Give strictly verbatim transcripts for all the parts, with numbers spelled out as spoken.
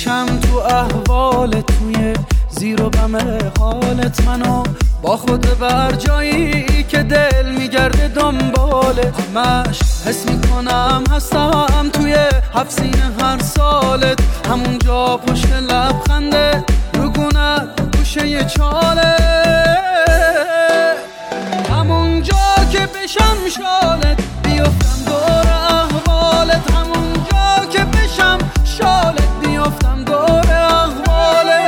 بشم تو احوالت، توی زیر و بم حالت منو با خود بر جایی که دل میگرده دنبالت. همش حس میکنم هستم توی هفت سینه هر سالت، همونجا پشت لبخنده رگونت گوشه چاله، همونجا که بشم شالت بیفتم دور احوالت، همونجا که بشم شالت بیفتم دور احوالت.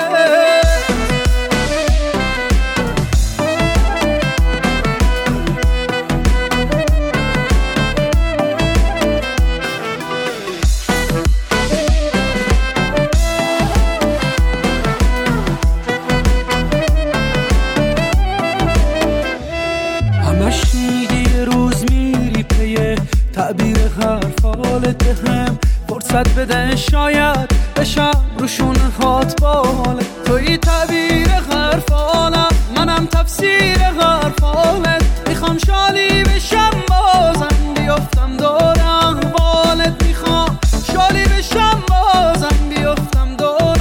همش میگی یه روز میری پی تعبیر حرفالت، هم فرصت بده شاید بشم روشون هات بالت. توی تعبیر حرفالم منم تفسیر حرفالت، میخوام شالی بشم بازم بیفتم دور احوالت، میخوام شالی بشم بازم بیفتم دور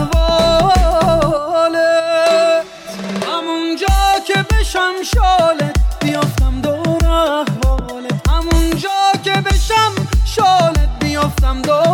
احوالت، همونجا که بشم شالت بیفتم دور احوالت، همونجا که بشم شالت بیفتم دور